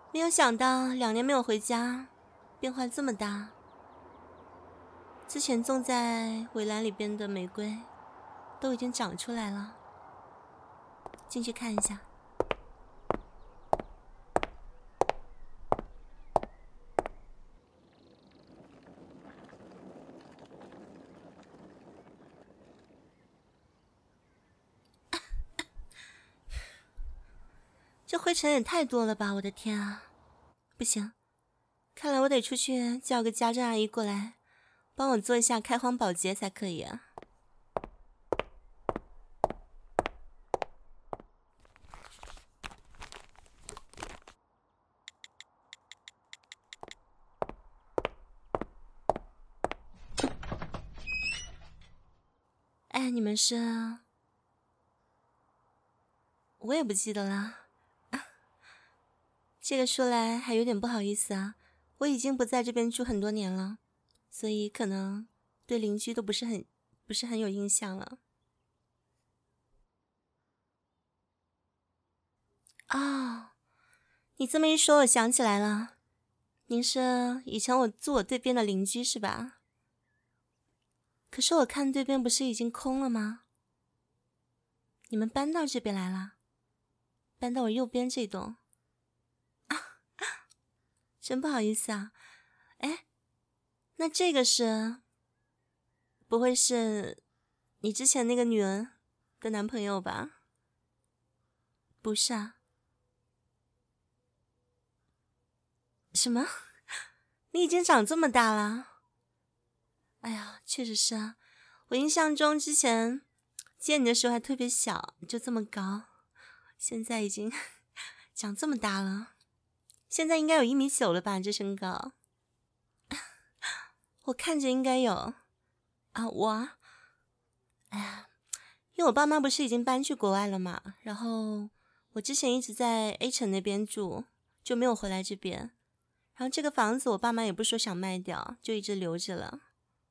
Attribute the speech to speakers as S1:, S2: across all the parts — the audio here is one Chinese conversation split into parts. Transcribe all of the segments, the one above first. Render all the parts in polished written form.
S1: 没有想到2年没有回家，变化这么大。之前种在围栏里边的玫瑰都已经长出来了，进去看一下。这灰尘也太多了吧，我的天啊！不行，看来我得出去叫个家政阿姨过来帮我做一下开荒保洁才可以啊。哎，你们是？我也不记得了。这个说来还有点不好意思啊，我已经不在这边住很多年了，所以可能对邻居都不是很有印象了。哦，你这么一说，我想起来了，您是以前住我对边的邻居是吧？可是我看对边不是已经空了吗？你们搬到这边来了？搬到我右边这栋？真不好意思啊。哎，那这个是？不会是你之前那个女人的男朋友吧？不是啊。什么？你已经长这么大了？哎呀，确实是啊。我印象中之前见你的时候还特别小，就这么高，现在已经长这么大了。现在应该有1.9米了吧？这身高，我看着应该有啊。哎呀，因为我爸妈不是已经搬去国外了嘛，然后我之前一直在 A 城那边住，就没有回来这边。然后这个房子我爸妈也不说想卖掉，就一直留着了。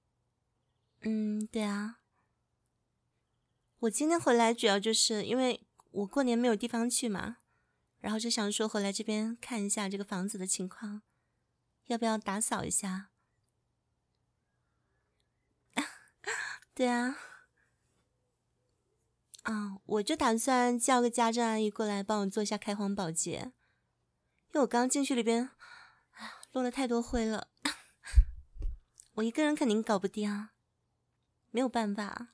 S1: 对啊。我今天回来主要就是因为我过年没有地方去嘛，然后就想说回来这边看一下这个房子的情况，要不要打扫一下。对啊。我就打算叫个家政阿姨过来帮我做一下开荒保洁，因为我刚进去里边落了太多灰了，我一个人肯定搞不定啊，没有办法。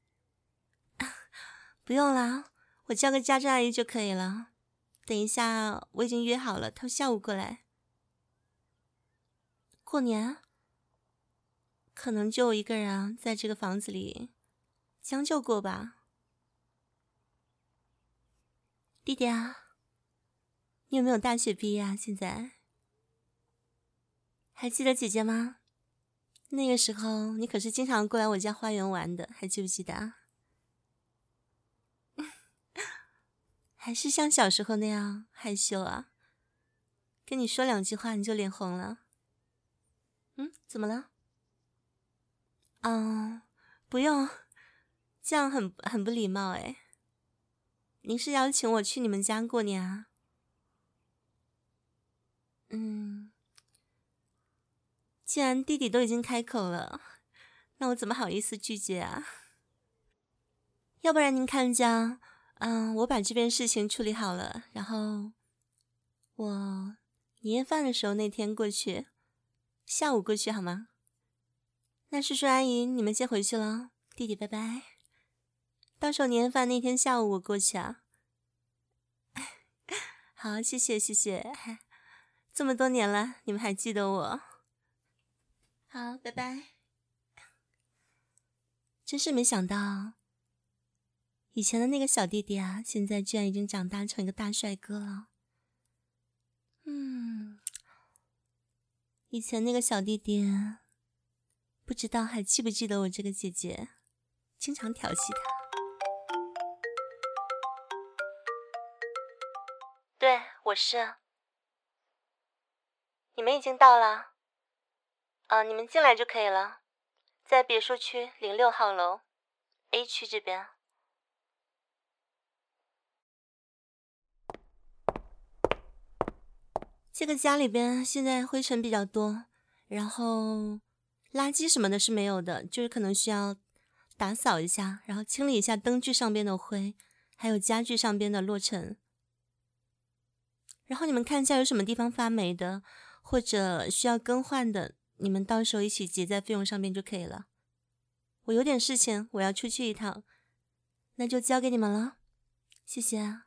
S1: 不用啦，我叫个家政阿姨就可以了。等一下我已经约好了，她下午过来。过年可能就我一个人啊，在这个房子里将就过吧。弟弟啊，你有没有大学毕业啊？现在还记得姐姐吗？那个时候你可是经常过来我家花园玩的，还记不记得啊？还是像小时候那样害羞啊？跟你说2句话你就脸红了。怎么了？不用，这样很不礼貌哎。您是邀请我去你们家过年啊？既然弟弟都已经开口了，那我怎么好意思拒绝啊？要不然您看这样，我把这边事情处理好了，然后我年夜饭的时候那天过去，下午过去好吗？那叔叔阿姨你们先回去了，弟弟拜拜。到时候年夜饭那天下午我过去啊。好，谢谢谢谢，这么多年了，你们还记得我。好，拜拜。真是没想到，以前的那个小弟弟啊，现在居然已经长大成一个大帅哥了。以前那个小弟弟，不知道还记不记得我这个姐姐，经常调戏他。对，我是。你们已经到了？你们进来就可以了，在别墅区06号楼 A 区这边。 这个家里边现在灰尘比较多，然后垃圾什么的是没有的，就是可能需要打扫一下，然后清理一下灯具上边的灰，还有家具上边的落尘。然后你们看一下有什么地方发霉的，或者需要更换的，你们到时候一起结在费用上面就可以了。我有点事情，我要出去一趟，那就交给你们了，谢谢啊。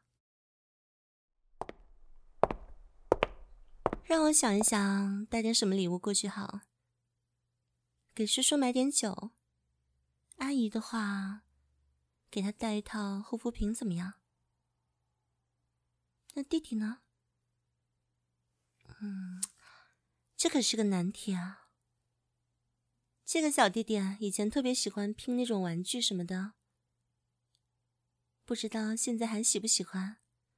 S1: 让我想一想，带点什么礼物过去好。给叔叔买点酒，阿姨的话，给她带一套护肤品怎么样？那弟弟呢？这可是个难题啊。这个小弟弟啊，以前特别喜欢拼那种玩具什么的，不知道现在还喜不喜欢？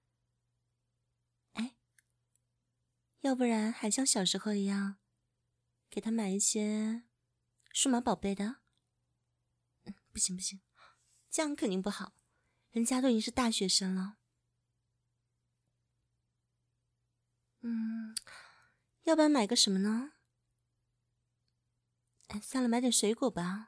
S1: 哎，要不然还像小时候一样，给他买一些数码宝贝的？不行不行，这样肯定不好，人家都已经是大学生了。要不然买个什么呢？哎，算了，买点水果吧。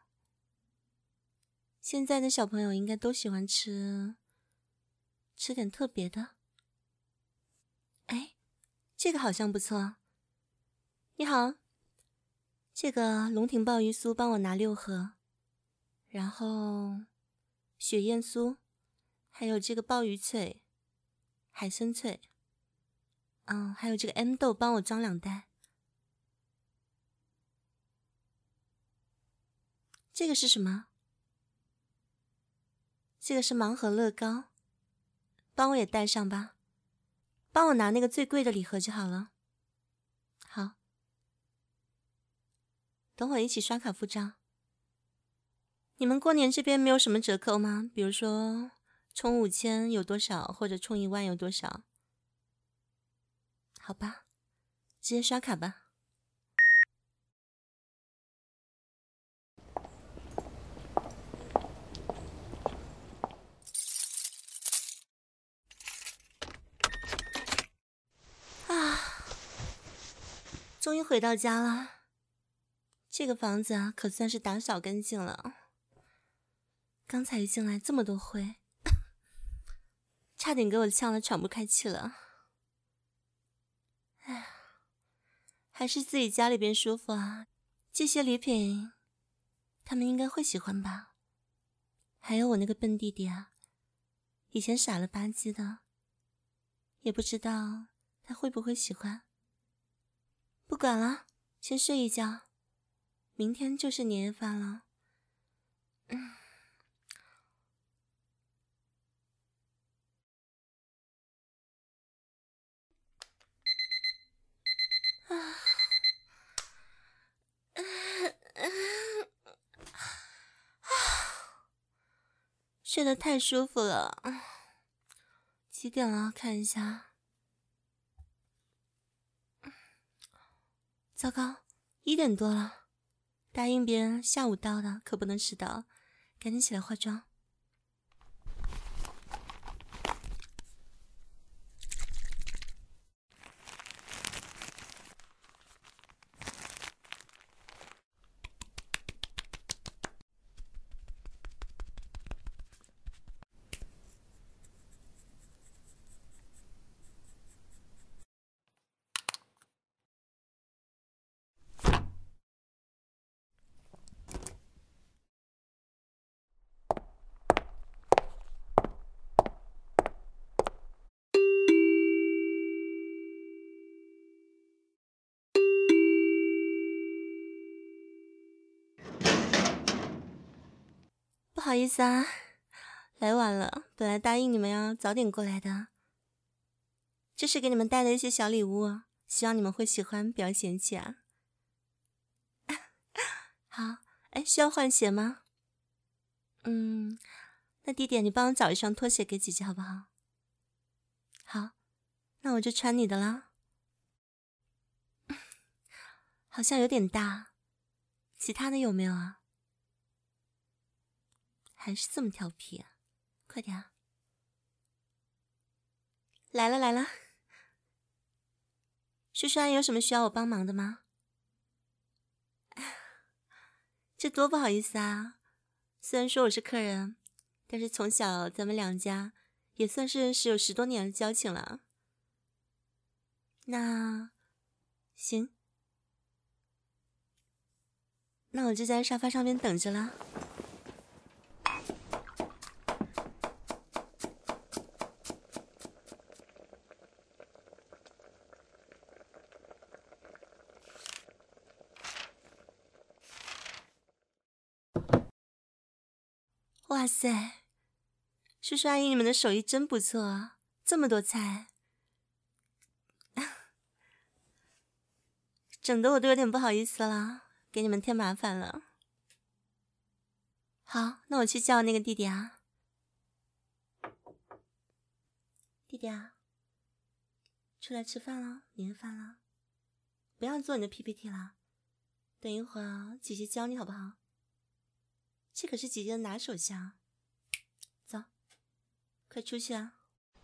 S1: 现在的小朋友应该都喜欢吃点特别的。哎，这个好像不错。你好，这个龙庭鲍鱼酥帮我拿6盒，然后雪燕酥，还有这个鲍鱼脆、海参脆，还有这个 M 豆帮我装2袋。这个是什么？这个是盲盒乐高，帮我也带上吧。帮我拿那个最贵的礼盒就好了。好，等会一起刷卡付账。你们过年这边没有什么折扣吗？比如说充5000有多少，或者充10000有多少？好吧，直接刷卡吧。终于回到家了，这个房子啊，可算是打扫干净了。刚才一进来这么多灰，差点给我呛得喘不开气了。哎呀，还是自己家里边舒服啊。这些礼品，他们应该会喜欢吧？还有我那个笨弟弟啊，以前傻了吧唧的，也不知道他会不会喜欢。不管了，先睡一觉，明天就是年夜饭了。睡得太舒服了。几点了？看一下。糟糕，1点多了。答应别人下午到的，可不能迟到。赶紧起来化妆。不好意思啊，来晚了，本来答应你们要早点过来的。这是给你们带的一些小礼物，希望你们会喜欢，不要嫌弃啊。好，哎，需要换鞋吗？那弟弟你帮我找一双拖鞋给姐姐好不好？好，那我就穿你的啦。好像有点大，其他的有没有啊？还是这么调皮啊，快点啊！来了来了， 叔叔阿姨有什么需要我帮忙的吗？这多不好意思啊！虽然说我是客人，但是从小咱们两家也算是认识有10多年的交情了。那行，那我就在沙发上面等着了。哇塞，叔叔阿姨，你们的手艺真不错啊，这么多菜，整得我都有点不好意思了，给你们添麻烦了。好，那我去叫那个弟弟啊。弟弟啊，出来吃饭了，年夜饭了，不要做你的 PPT 了，等一会儿姐姐教你好不好？这可是姐姐的拿手香，走，快出去啊！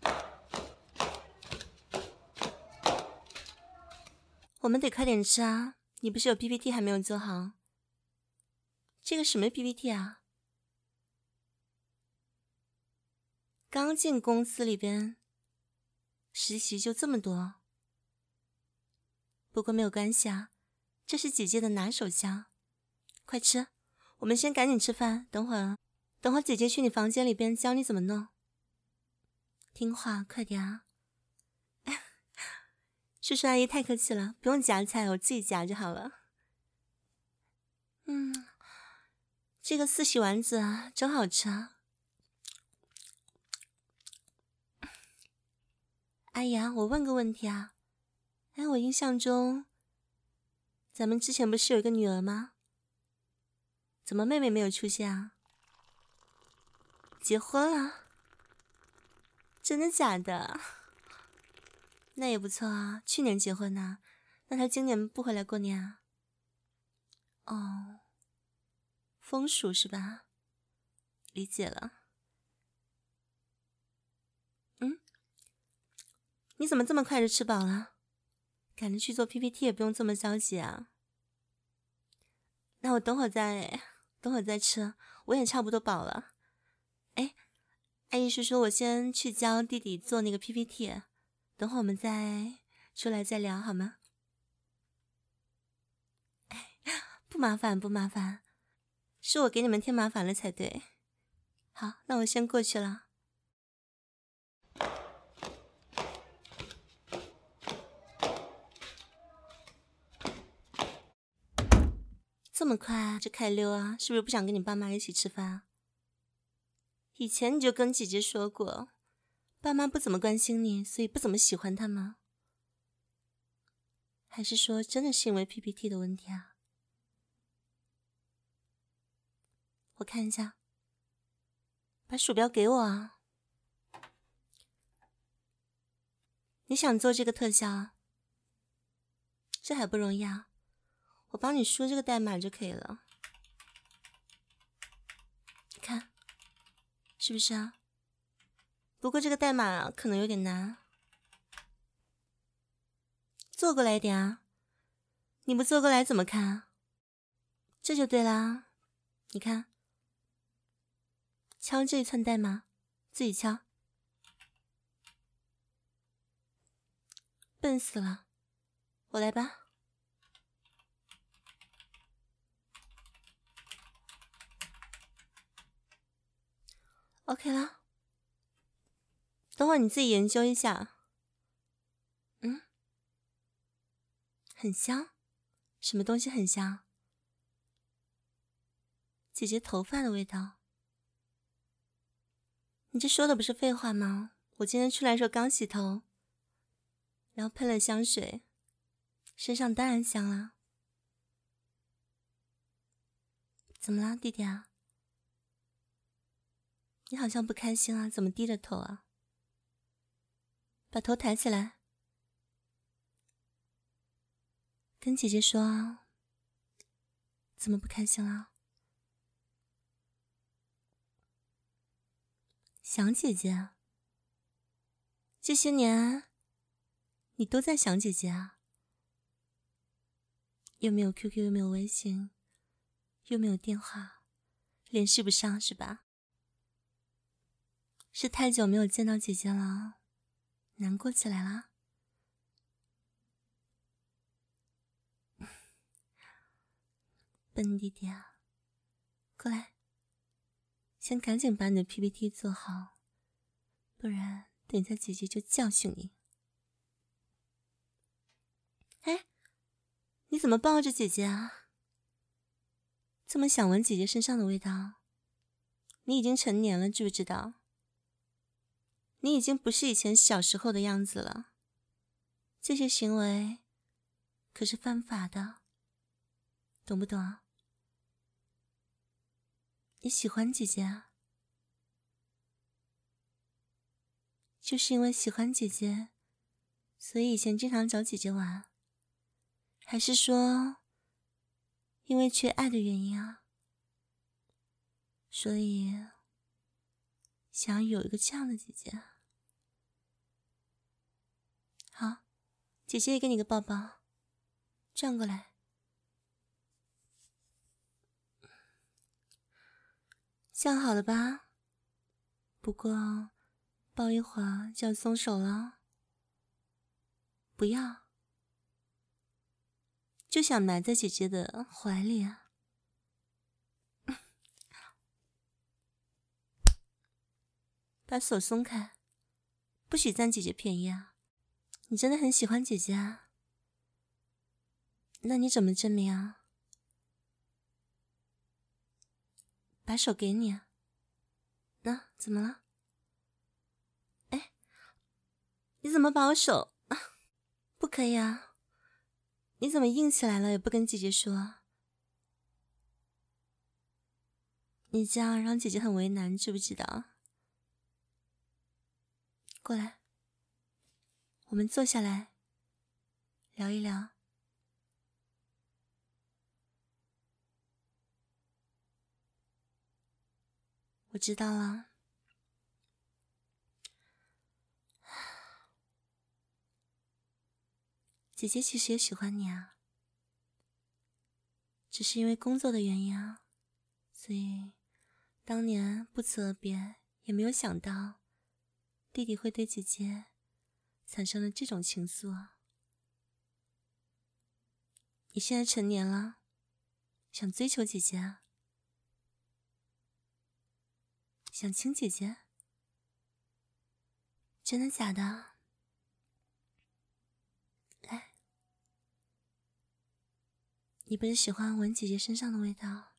S1: 我们得快点吃啊！你不是有 PPT 还没有做好？这个什么 PPT 啊？刚进公司里边实习就这么多，不过没有关系啊，这是姐姐的拿手香，快吃！我们先赶紧吃饭，等会儿姐姐去你房间里边教你怎么弄。听话，快点啊！叔叔阿姨太客气了，不用夹菜，我自己夹就好了。这个四喜丸子啊，真好吃啊！阿姨啊，我问个问题啊，我印象中，咱们之前不是有一个女儿吗？怎么妹妹没有出现啊？结婚了？真的假的？那也不错啊，去年结婚呢，那她今年不回来过年啊？哦，风俗是吧？理解了。你怎么这么快就吃饱了？赶着去做 PPT 也不用这么着急啊。那我等会儿再吃，我也差不多饱了。哎，阿姨是说我先去教弟弟做那个 PPT， 等会儿我们再出来再聊好吗？哎，不麻烦，是我给你们添麻烦了才对。好，那我先过去了。这么快啊，这开溜啊，是不是不想跟你爸妈一起吃饭啊？以前你就跟姐姐说过，爸妈不怎么关心你，所以不怎么喜欢他吗？还是说真的是因为 PPT 的问题啊？我看一下，把鼠标给我啊！你想做这个特效，这还不容易啊？我帮你输这个代码就可以了。你看，是不是啊？不过这个代码可能有点难，坐过来一点啊！你不坐过来怎么看啊？这就对啦，你看，敲这一串代码，自己敲。笨死了，我来吧。OK 了，等会儿你自己研究一下。很香，什么东西很香？姐姐头发的味道。你这说的不是废话吗？我今天出来的时候刚洗头，然后喷了香水，身上当然香了。怎么了，弟弟啊？你好像不开心啊，怎么低着头啊？把头抬起来，跟姐姐说啊。怎么不开心了？想姐姐啊？这些年你都在想姐姐啊？ 又没有 QQ， 又没有微信，又没有电话，联系不上是吧？是太久没有见到姐姐了，难过起来了？笨弟弟啊，过来，先赶紧把你的 PPT 做好，不然等一下姐姐就教训你。哎，你怎么抱着姐姐啊？这么想闻姐姐身上的味道？你已经成年了，知不知道？你已经不是以前小时候的样子了，这些行为可是犯法的，懂不懂啊？你喜欢姐姐啊？就是因为喜欢姐姐，所以以前经常找姐姐玩，还是说因为缺爱的原因啊？所以想有一个这样的姐姐。好，姐姐也给你个抱抱，转过来。这样好了吧？不过抱一会儿就要松手了。不要，就想埋在姐姐的怀里啊。把手松开，不许占姐姐便宜啊！你真的很喜欢姐姐啊？那你怎么证明啊？把手给你啊。那怎么了？哎，你怎么把我手不可以啊！你怎么硬起来了也不跟姐姐说？你这样让姐姐很为难，知不知道？过来，我们坐下来聊一聊。我知道了，姐姐其实也喜欢你啊，只是因为工作的原因啊，所以当年不辞而别，也没有想到弟弟会对姐姐产生了这种情愫啊。你现在成年了，想追求姐姐啊？想亲姐姐？真的假的？来，你不是喜欢闻姐姐身上的味道？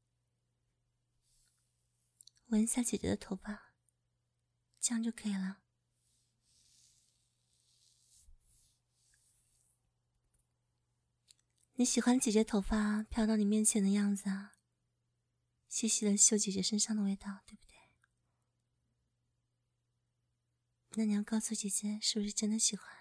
S1: 闻一下姐姐的头发，这样就可以了。你喜欢姐姐头发飘到你面前的样子啊？细细的嗅姐姐身上的味道，对不对？那你要告诉姐姐，是不是真的喜欢？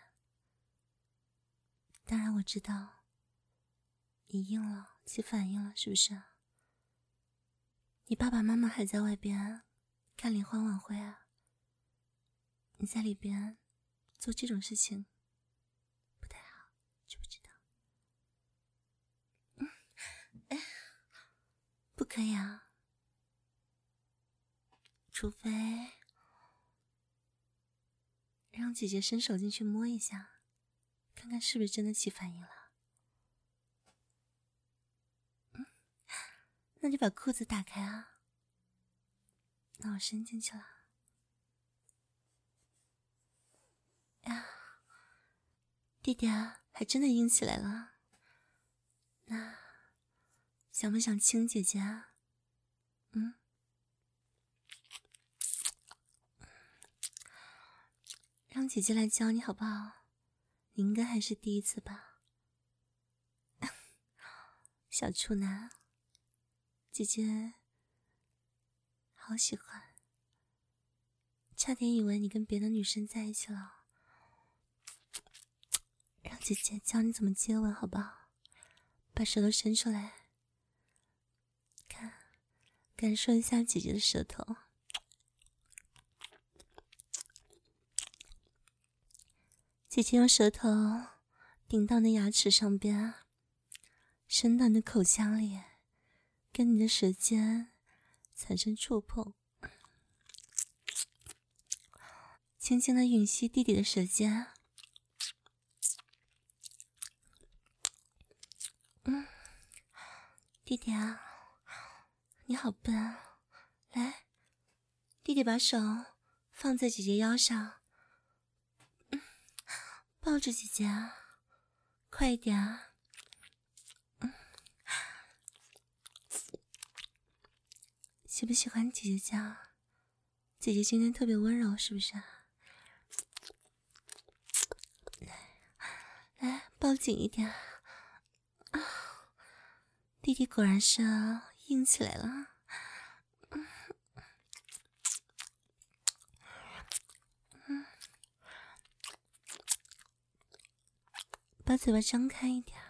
S1: 当然我知道，你硬了，起反应了，是不是？你爸爸妈妈还在外边看联欢晚会啊，你在里边做这种事情不太好，知不知道？不可以啊，除非让姐姐伸手进去摸一下，看看是不是真的起反应了。那就把裤子打开啊，那我伸进去了。呀，弟弟啊，还真的硬起来了。那想不想亲姐姐啊？让姐姐来教你好不好？你应该还是第一次吧。小处男，姐姐好喜欢，差点以为你跟别的女生在一起了。让姐姐教你怎么接吻好不好？把舌头伸出来，看，感受一下姐姐的舌头。姐姐用舌头顶到那牙齿上边， 伸到你的口腔里，跟你的舌尖产生触碰，轻轻地吮吸弟弟的舌尖。弟弟啊，你好笨啊！来，弟弟把手放在姐姐腰上，抱着姐姐啊，快一点啊！喜不喜欢姐姐这样？姐姐今天特别温柔，是不是啊？来，抱紧一点啊！弟弟果然是硬起来了。把嘴巴张开一点。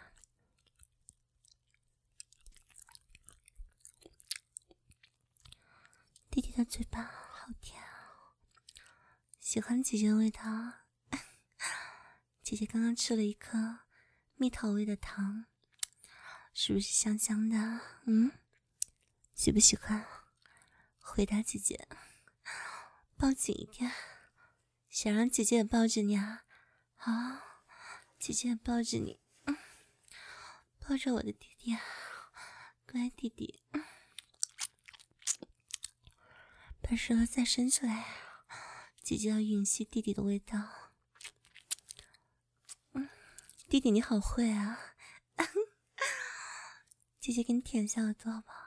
S1: 弟弟的嘴巴好甜啊，喜欢姐姐的味道。姐姐刚刚吃了一颗蜜桃味的糖，是不是香香的？喜不喜欢？回答姐姐，抱紧一点，想让姐姐也抱着你啊！好，姐姐也抱着你，抱着我的弟弟啊，乖弟弟。把舌头再伸出来，姐姐要吮吸弟弟的味道。弟弟你好会啊！姐姐给你舔下耳朵好不好？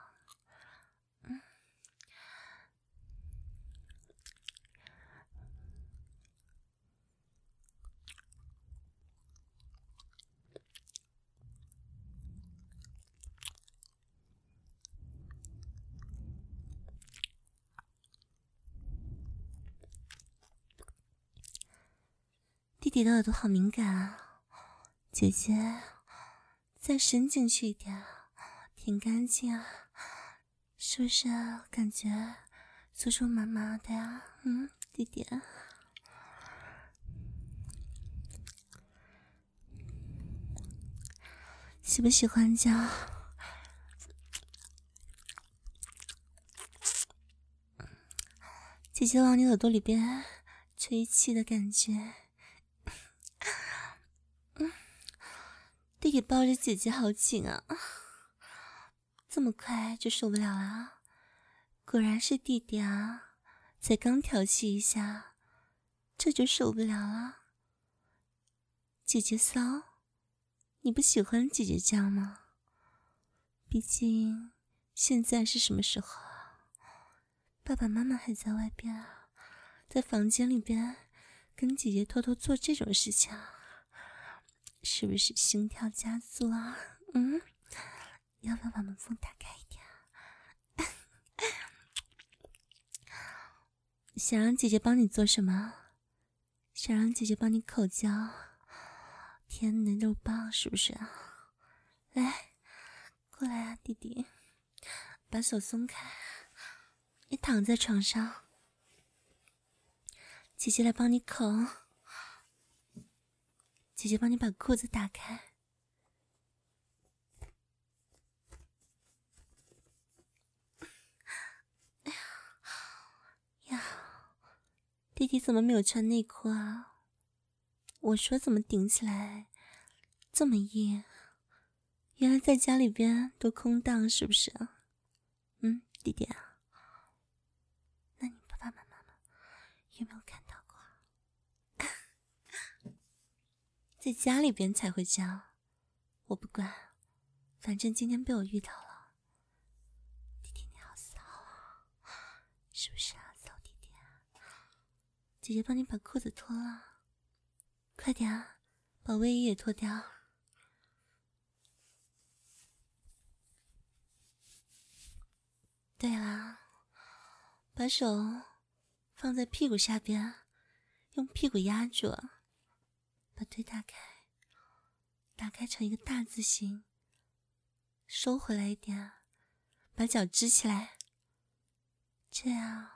S1: 弟弟的耳朵好敏感啊，姐姐再伸进去一点，挺干净啊，是不是感觉酥酥麻麻的呀？弟弟，喜不喜欢这样？姐姐往你耳朵里边吹气的感觉。弟弟抱着姐姐好紧啊，这么快就受不了了？果然是弟弟啊，才刚调戏一下，这就受不了了。姐姐骚，你不喜欢姐姐这样吗？毕竟现在是什么时候啊？爸爸妈妈还在外边啊，在房间里边跟姐姐偷偷做这种事情啊，是不是心跳加速啊？要不要把门缝打开一点啊？想让姐姐帮你做什么？想让姐姐帮你口交，舔你的肉棒是不是啊？来，过来啊，弟弟，把手松开，你躺在床上，姐姐来帮你口，姐姐帮你把裤子打开。呀，弟弟怎么没有穿内裤啊？我说怎么顶起来这么硬？原来在家里边都空荡是不是啊？弟弟啊，那你爸爸妈妈有没有看到过？在家里边才会这样，我不管，反正今天被我遇到了。弟弟你好骚啊，是不是啊，骚弟弟啊？姐姐帮你把裤子脱了，快点啊，把卫衣也脱掉。对啦，把手放在屁股下边，用屁股压住，把腿打开，打开成一个大字形，收回来一点，把脚支起来，这样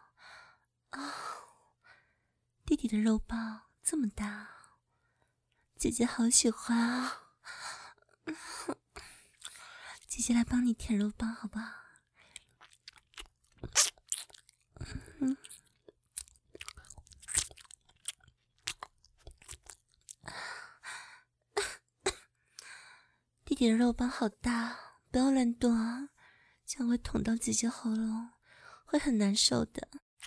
S1: 弟弟的肉棒这么大，姐姐好喜欢啊！ 姐姐来帮你舔肉棒好不好？弟弟的肉棒好大，不要乱动啊，这样会捅到姐姐喉咙，会很难受的。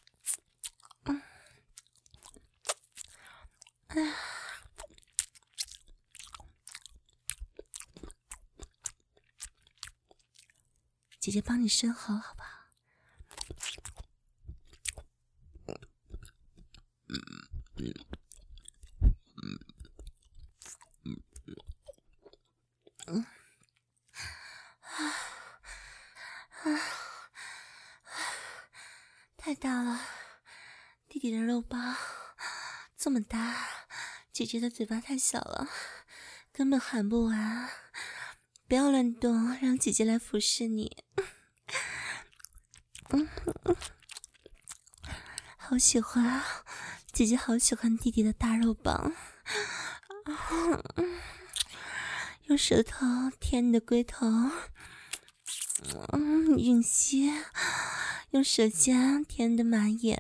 S1: 姐姐帮你生喉好不好？太大了，弟弟的肉棒这么大，姐姐的嘴巴太小了，根本含不完。不要乱动，让姐姐来服侍你。好喜欢，姐姐好喜欢弟弟的大肉棒。用舌头舔你的龟头，吮吸，用舌尖舔你的马眼。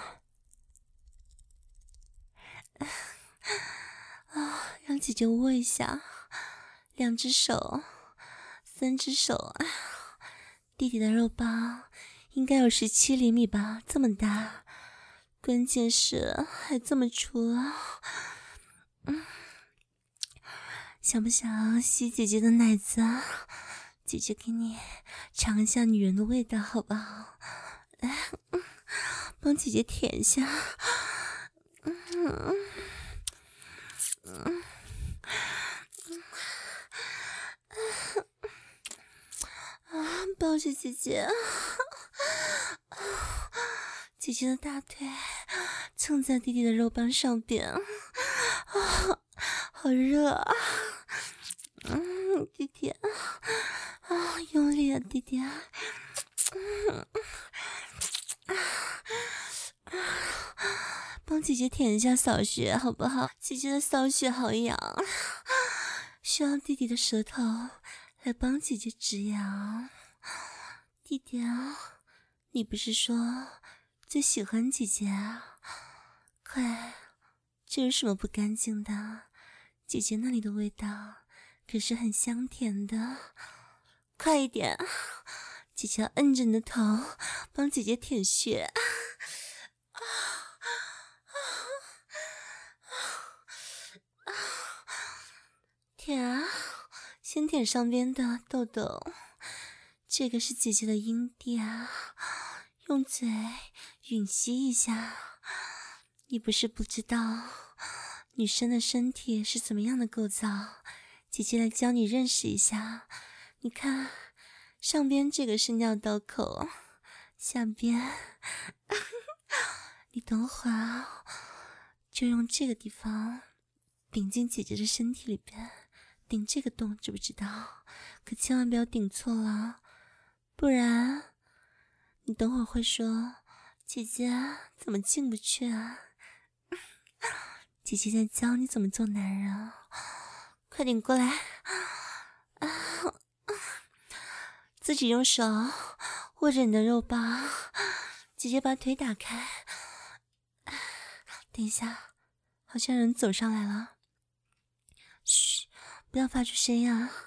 S1: 让姐姐握一下，2只手，3只手，弟弟的肉棒应该有17厘米吧，这么大，关键是还这么粗啊！想不想吸姐姐的奶子啊？姐姐给你尝一下女人的味道好不好？帮姐姐舔一下。抱着姐姐，姐姐的大腿蹭在弟弟的肉棒上边，好热啊！弟弟用力啊，弟弟！帮姐姐舔一下骚穴好不好？姐姐的骚穴好痒，需要弟弟的舌头来帮姐姐止痒。弟弟啊，你不是说最喜欢姐姐啊？快，这有什么不干净的？姐姐那里的味道可是很香甜的，快一点！姐姐要摁着你的头，帮姐姐舔穴。舔啊，先舔上边的痘痘，这个是姐姐的阴蒂啊，用嘴吮吸一下。你不是不知道女生的身体是怎么样的构造，姐姐来教你认识一下。你看，上边这个是尿道口，下边你等会儿就用这个地方顶进姐姐的身体里边，顶这个洞，知不知道？可千万不要顶错了，不然你等会儿会说姐姐怎么进不去啊？姐姐在教你怎么做男人啊，快点过来！自己用手握着你的肉棒，姐姐把腿打开。等一下，好像有人走上来了，嘘，不要发出声音啊！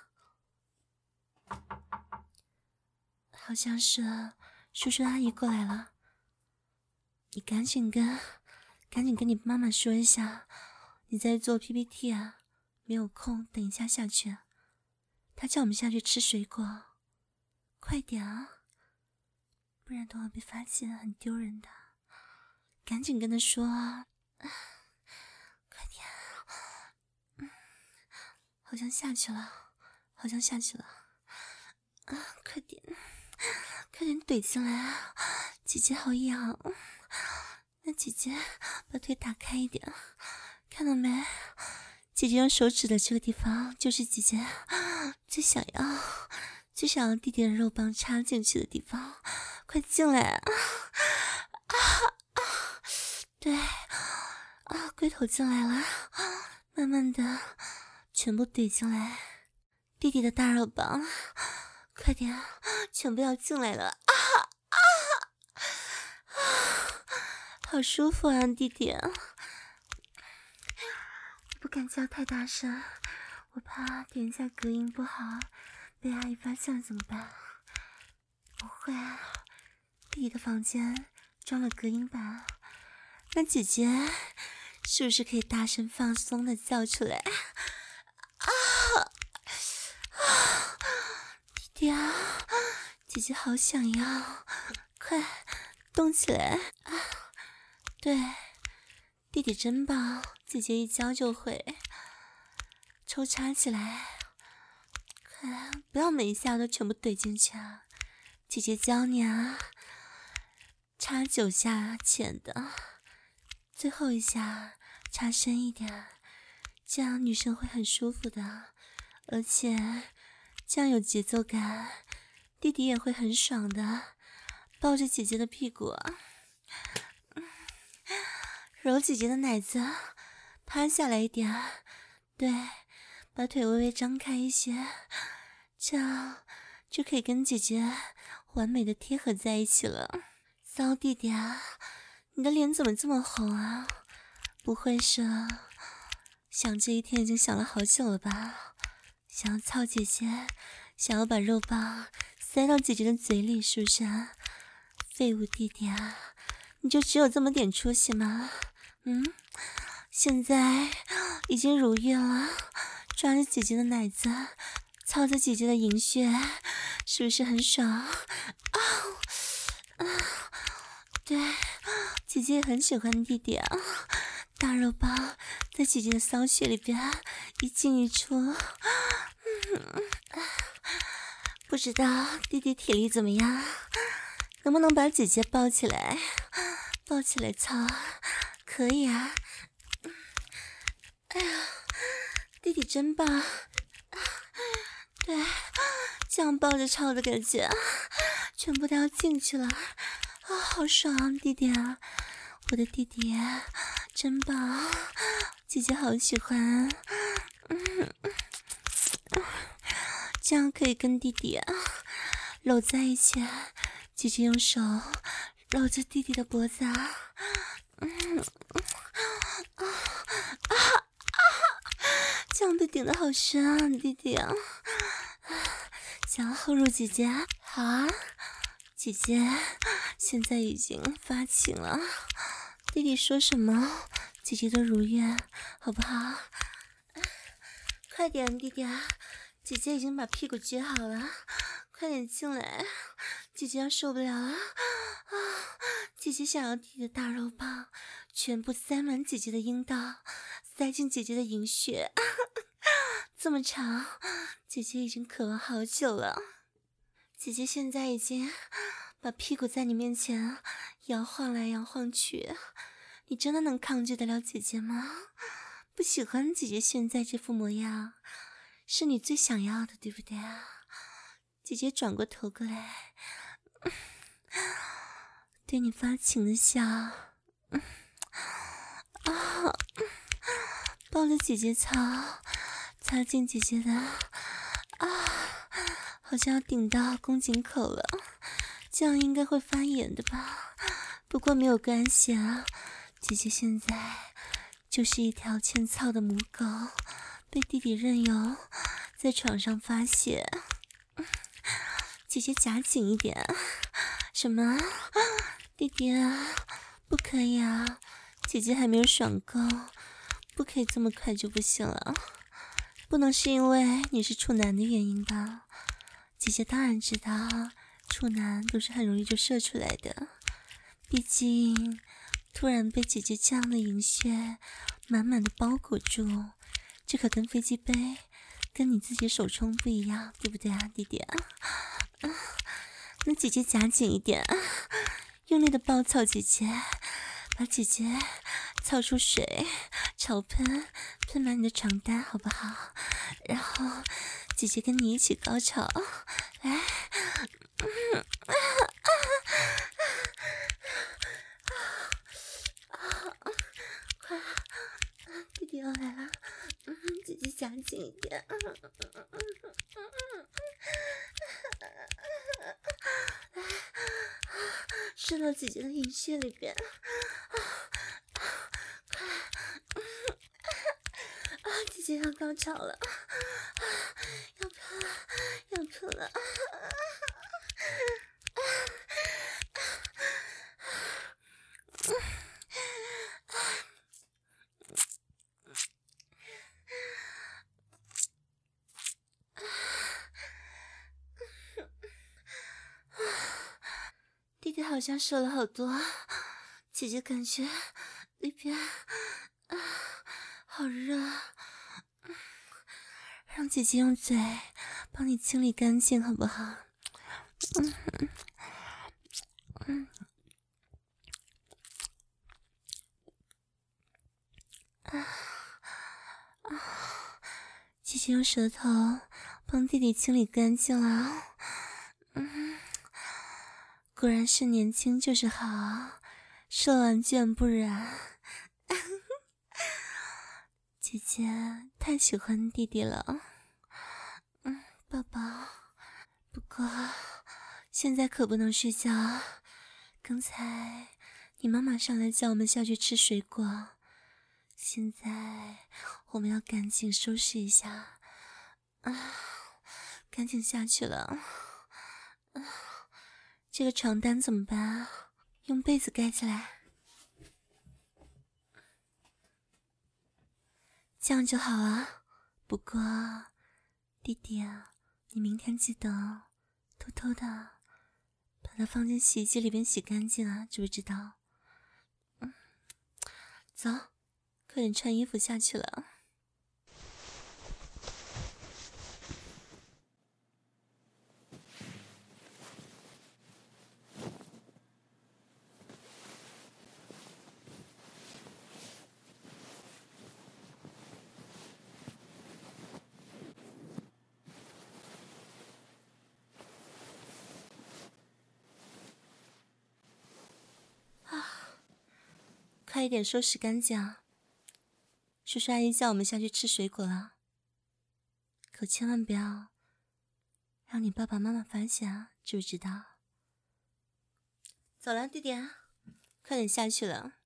S1: 好像是叔叔阿姨过来了，你赶紧跟你妈妈说一下，你在做 PPT 啊，没有空，等一下下去。他叫我们下去吃水果，快点啊，不然等会被发现很丢人的。赶紧跟他说啊，快点！好像下去了，快点怼进来啊！姐姐好痒，那姐姐把腿打开一点，看到没？姐姐用手指的这个地方，就是姐姐最想要弟弟的肉棒插进去的地方，快进来！对，龟头进来了，慢慢的全部怼进来，弟弟的大肉棒快点，全部要进来了啊啊啊！好舒服啊，弟弟。不敢叫太大声，我怕点一下隔音不好，被阿姨发现了怎么办？不会啊，弟弟的房间装了隔音板，那姐姐是不是可以大声放松的叫出来？啊啊！弟弟啊，姐姐好想要，快动起来啊！对，弟弟真棒，姐姐一教就会，抽插起来，快不要每一下都全部怼进去啊！姐姐教你啊，插9下浅的，最后一下插深一点，这样女生会很舒服的，而且这样有节奏感，弟弟也会很爽的，抱着姐姐的屁股，揉姐姐的奶子，趴下来一点，对，把腿微微张开一些，这样就可以跟姐姐完美的贴合在一起了。骚弟弟啊，你的脸怎么这么红啊？不会是想这一天已经想了好久了吧？想要操姐姐，想要把肉棒塞到姐姐的嘴里，是不是啊？废物弟弟啊，你就只有这么点出息吗？现在已经如愿了，抓着姐姐的奶子，操着姐姐的银穴，是不是很爽？对，姐姐也很喜欢弟弟啊，大肉棒在姐姐的骚穴里边一进一出。不知道弟弟体力怎么样，能不能把姐姐抱起来？抱起来操，可以啊。哎呀，弟弟真棒，对，这样抱着操的感觉，全部都要进去了啊，好爽啊，弟弟啊，我的弟弟真棒，姐姐好喜欢，这样可以跟弟弟搂在一起，姐姐用手搂着弟弟的脖子这样被顶得好深啊，弟弟啊，想要后入姐姐，好啊，姐姐现在已经发情了，弟弟说什么姐姐都如愿，好不好？快点，弟弟啊，姐姐已经把屁股撅好了，快点进来，姐姐要受不了了啊！姐姐想要弟弟的大肉棒全部塞满姐姐的阴道，塞进姐姐的银穴，这么长，姐姐已经渴望好久了。姐姐现在已经把屁股在你面前摇晃来摇晃去，你真的能抗拒得了姐姐吗？不喜欢姐姐现在这副模样，是你最想要的，对不对啊？姐姐转过头过来，对你发情的笑，抱着姐姐操，插进姐姐的好像要顶到宫颈口了，这样应该会发炎的吧？不过没有关系啊，姐姐现在就是一条欠操的母狗，被弟弟任由在床上发泄。姐姐夹紧一点，什么？弟弟啊，不可以啊，姐姐还没有爽够，不可以这么快就不行了。不能是因为你是处男的原因吧？姐姐当然知道，处男都是很容易就射出来的。毕竟，突然被姐姐这样的银穴满满的包裹住，这可跟飞机杯、跟你自己手冲不一样，对不对啊，弟弟？那姐姐夹紧一点，用力的抱操姐姐，把姐姐操出水，潮喷满你的床单，好不好？然后姐姐跟你一起高潮，来，快，弟弟要来了，姐姐夹紧一点， 射到姐姐的阴穴里边。姐姐要高潮了，要喷了，要喷了！弟弟好像射了好多，姐姐感觉里边好热，让姐姐用嘴帮你清理干净好不好？姐姐用舌头帮弟弟清理干净了。果然是年轻就是好，射完卷不染。姐姐太喜欢弟弟了。宝宝，不过现在可不能睡觉。刚才你妈妈上来叫我们下去吃水果，现在我们要赶紧收拾一下。赶紧下去了。这个床单怎么办啊？用被子盖起来，这样就好啊。不过弟弟啊，你明天记得偷偷的把它放进洗衣机里边洗干净啊，知不知道？走，快点穿衣服下去了。快一点收拾干净啊！叔叔阿姨叫我们下去吃水果了，可千万不要让你爸爸妈妈发现啊，知不知道？走了，弟弟啊，快点下去了。